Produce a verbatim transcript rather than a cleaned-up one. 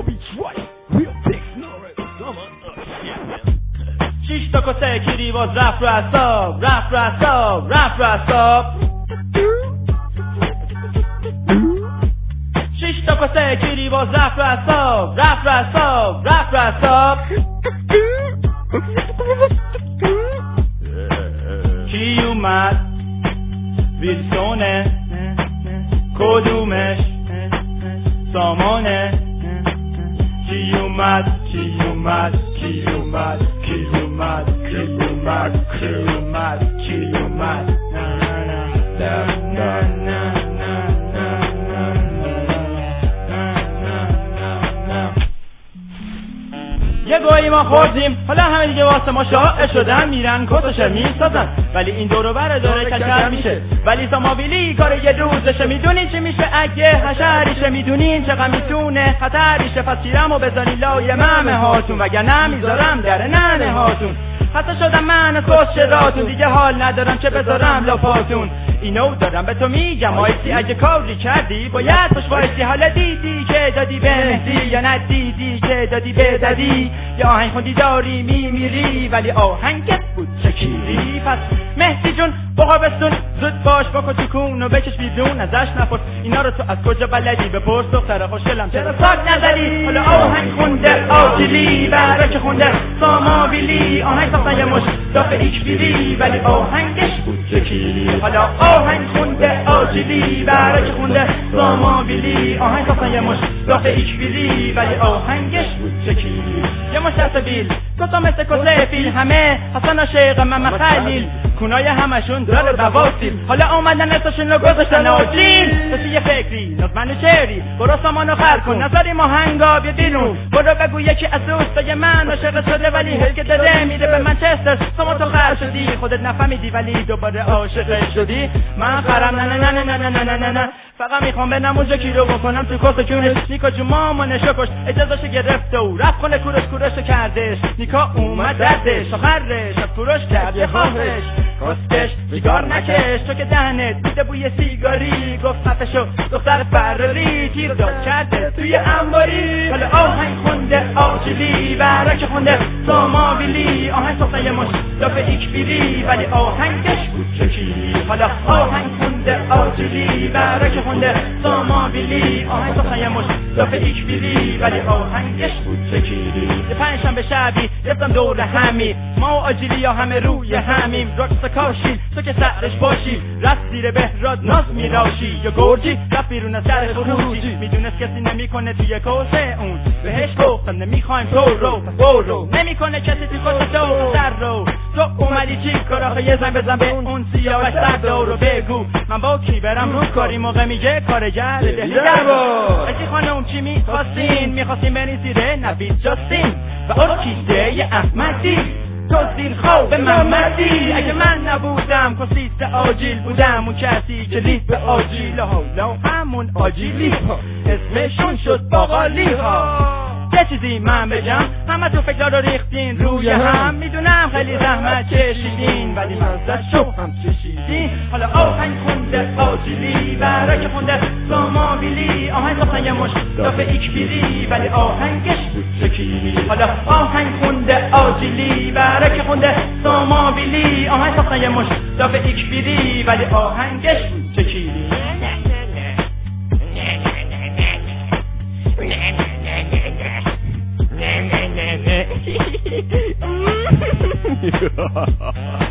Real beats right, real dicks, no come on, uh, yeah. شیش تا کسه کیری باز رفت رو اصاب، رفت رو اصاب، رفت رو اصاب. شیش تا کسه کیری باز رفت رو اصاب، رفت رو اصاب، رفت رو اصاب. کی اومد ویلسونه کدومش سامانه کی اومد کی اومد کی اومد کی اومد کی اومد کی اومد کی اومد نه نه نه یه گویی ما خوردیم حالا همه دیگه واسه ما شاعر شدن میرن کسش میسازن ولی این دورو بره داره کچر میشه ولی سامابیلی کار یه روزشه میدونین چی میشه اگه حشریشه میدونین چقدر میتونه خطریشه پس چیرم و بزنی لای ممه هاتون وگرنه میذارم در ننه هاتون حتی شدم من از کس شراتون دیگه حال ندارم چه بذارم لاپاتون اینو دارم به تو میگم آیسی اگه کاری کردی باید خوش وایسی حالا دیدی که دادی به مهدی یا ندیدی که دادی به دادی یا آهنگ خوندی داری میمیری ولی آهنگت بود شکیری پس مهدی جون بخور بستون زود باش بکن تو کون و بکش بیرون ازش نپرس اینا رو تو از کجا بلدی بپرس دختر خوشگلم چرا ساک نزدی حالا آهنگ خونده آجیلی برای که خونده سامابیلی آهنگ ساختن یه مش دافه ایک بیری ولی آهنگش بود شکیری حالا آهنگ خونده آجیلی برای که خونده سامابیلی آهنگ ساختن یه مش دافه ایک بیری ولی آهنگش بود شکیری یه مش دست بیل کتا مثل کسه فیل همه حسن عاشق من خلیل کونای همشون داره بواسیل حالا اومدن اسمشون رو گذاشتن آجیل تو یه فکری نظمن شعری برو سامانو خر کن نظری ماهنگا بیا بیرون برو بگو یکی از دوستای من عاشق شده ولی هل که داره میره به منچستر سامان تو خر شدی خودت نفهمیدی ولی دوباره عاشق شدی من خرم نه نه نه نه نه نه نه نه فقط میخوام بنم اونجا کی رو بکنم تو کس کونش نیکا جو مامانشو کش اجازهشو گرفته و رفت خونه کورش کورشو کردش نیکا اومد دردش آخرش از فروش کرد یه خواهش کسکش سیگار نکش تو که دهنت بیده بوی سیگاری گفت خفشو دختر فراری تیر داد کرده توی انباری حالا آهنگ خونده آجیلی برای که خونده سامابیلی آهنگ ساختن یه مش دافه ایک بیری ولی آهنگش بود شکیری حالا آهنگ خونده آجیلی برای که خونده سامابیلی آهنگ ساختن یه مش دافه ایک بیری ولی آهنگش بود شکیری یه پنجشنبه شبی رفتم دور همی ما و آجیلی ها همه روی همیم رقص کاشی تو که سرش باشی رفت زیر بهراد ناز میراشی یا گرجی رفت بیرون از سر خروجی میدونست کسی نمیکنه توی کوسه اون بهش گفتم نمیخوایم تو رو برو نمیکنه کسی توی کوسه تو سر رو تو اومدی چی کار آخه یه زن بزن به اون سیاوش سر رو بگو من با کی برم رو کاری موقع میگه کارگر دهگر با اگه خانم چی میخواستین میخواستین بری زیره نوید جاستین و اون کیسته یه احمدی تو زیر خواب محمدی اگه من نبودم کسیست آجیل بودم اون کسی که رید به آجیل حالا همون آجیلی ها اسمشون شد باقالی ها یه چیزی من بگم همه تو فکر رو ریختین روی هم میدونم خیلی زحمت کشیدین ولی مزدشو هم کشیدین حالا آهنگ خونده آجیلی برای که خونده سامابیلی آهنگ ساختن یه مش دافه ایک بیری ولی آهنگش بود شکیری حالا آهنگ خونده آجیلی برای که خونده سامابیلی آهنگ ساختن یه مش دافه ایک بیری ولی آهنگش بود شکیری Ha ha ha.